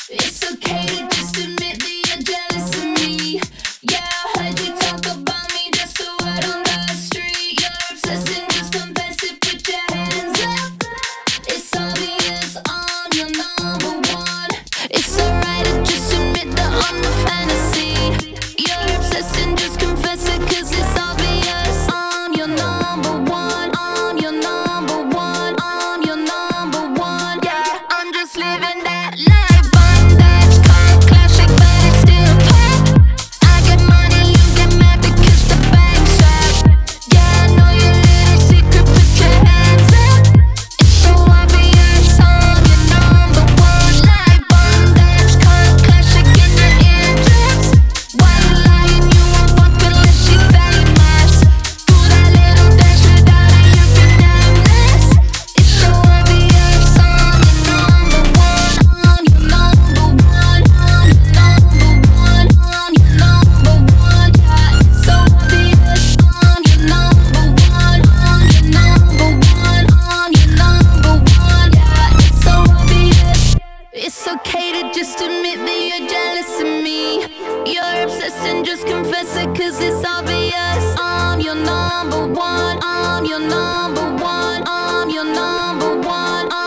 It's okay to just admit that you're jealous of me. Yeah, I heard you talk about me, just a word on the street. You're obsessing, just confess it, put your hands up. It's obvious I'm your number one. It's alright to just admit that I'm the fantasy. You're obsessing, just confess it, cause it's obvious I'm your number one. I'm your number one. I'm your number one. Yeah, I'm just living that life. Bondage, car, classic, but it's still pop. I get money, you get mad because the bank's up. Yeah, I know your little secret, put your hands up. It's so obvious I'm your number one. Life, bondage, car, classic in your eardrums. Why you lying? You won't fuck unless you famous. Do that little dance without it, you can nameless. It's so obvious I'm your number one. I'm your number one. I'm your number one. I'm your number one. Yeah, it's so obvious I'm your number one. I'm your number one. I'm your number one. Yeah, it's so obvious. It's okay to just admit that you're jealous of me. You're obsessed and just confess it, cause it's obvious I'm your number one. I'm your number one. I'm your number one.